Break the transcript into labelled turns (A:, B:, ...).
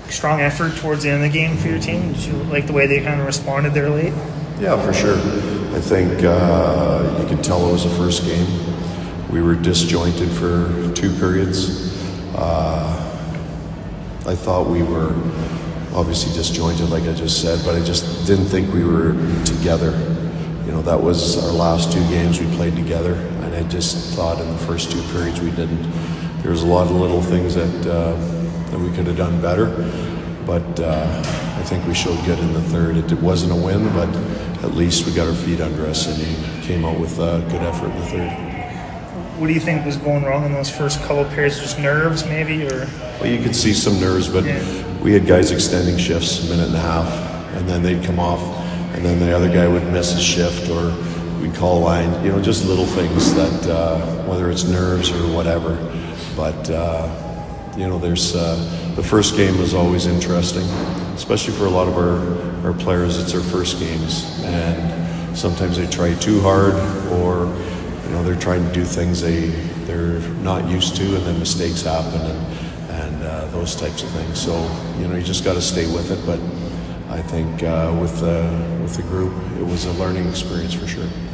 A: strong effort towards the end of the game for your team? Did you like the way they kind of responded there late?
B: Yeah, for sure. I think you could tell it was the first game. We were disjointed for 2 periods. I thought we were obviously disjointed, like I just said, but I just didn't think we were together. You know, that was our last 2 games we played together, and I just thought in the first 2 periods we didn't. There was a lot of little things that we could have done better, but I think we showed good in the third. It wasn't a win, but at least we got our feet under us and came out with a good effort in the third.
A: What do you think was going wrong in those first couple of periods? Just nerves, maybe, or?
B: Well, you could see some nerves, but we had guys extending shifts a minute and a half, and then they'd come off, and then the other guy would miss his shift, or we'd call a line. You know, just little things that, whether it's nerves or whatever. But you know, there's the first game is always interesting, especially for a lot of our players. It's their first games, and sometimes they try too hard, or you know, they're trying to do things they're not used to, and then mistakes happen, and those types of things. So you know, you just got to stay with it. But I think with the group, it was a learning experience for sure.